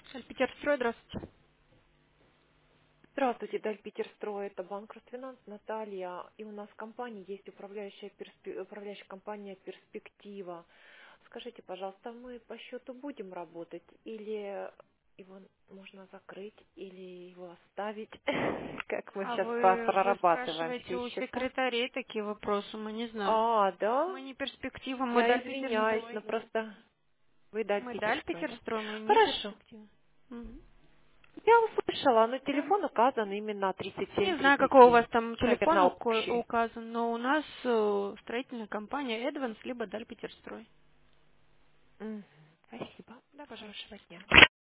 Питерстрой, здравствуйте. Здравствуйте, Даль Питерстрой, это банк Росфинанс, Наталья. И у нас в компании есть управляющая компания «Перспектива». Скажите, пожалуйста, мы по счету будем работать или его можно закрыть, или его оставить? Как мы А сейчас вы прорабатываем спрашиваете все у счета? секретарей такие вопросы? Мы не знаем. А, да? Мы не перспектива, мы Я Даль извиняюсь, но Питерстрой. просто вы Даль Мы Даль Питерстрой, да? Питерстрой, мы не Хорошо. перспектива. Мгм. Я услышала, но Да. телефон указан именно Не знаю, какой у 3737. вас там телефон Наверное, общий. указан, но у нас строительная компания Эдванс, либо Даль Питерстрой. Мгм. Спасибо. Да, пожалуйста. Хорошего дня.